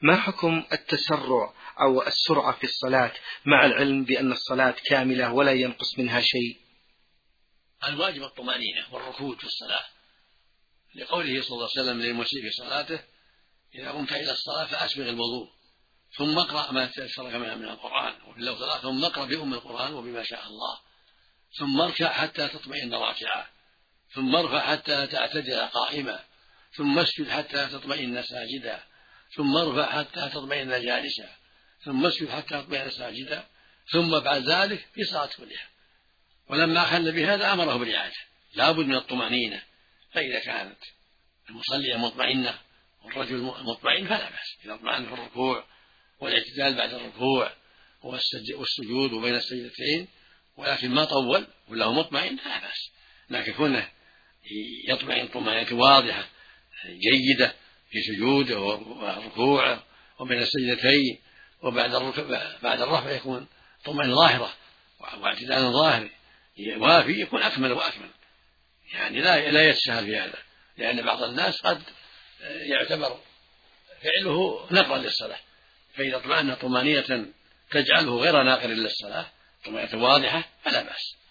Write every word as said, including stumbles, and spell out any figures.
ما حكم التسرع أو السرعة في الصلاة مع العلم بأن الصلاة كاملة ولا ينقص منها شيء؟ الواجب الطمأنينة والركود في الصلاة، لقوله صلى الله عليه وسلم للمسيء في صلاته: إذا قمت إلى الصلاة فأسبغ الوضوء ثم اقرأ ما تيسر من القرآن، وفي اللفظ الآخر: ثم اقرأ بأم القرآن وبما شاء الله، ثم اركع حتى تطمئن راكعا، ثم ارفع حتى تعتدل قائما، ثم اسجد حتى تطمئن ساجدا، ثم ارفع حتى تطمئن جالسا، ثم اسجد حتى تطمئن ساجدا، ثم بعد ذلك في صلاة كلها. ولما أخل بهذا أمره بالإعادة، لا بد من الطمأنينة. فإذا كانت المصلية مطمئنة والرجل مطمئن فلا بأس إذا اطمأن في الركوع والاعتدال بعد الركوع والسجود وبين السجدتين، ولكن ما طول وله مطمئن فلا بأس. لكن كونه يطمئن طمأنينة واضحة جيدة في سجوده وركوعه وبين السجدتين، وبعد الركوع بعد الرفع يكون طمأنينة ظاهرة واعتدال ظاهر وافي، يكون أكمل وأكمل. يعني لا لا يتساهل في هذا، لأن بعض الناس قد يعتبر فعله نقرا للصلاة، فإذا اطمأن طمأنينة تجعله غير ناقر للصلاة، طمأنينة واضحة، فلا بأس.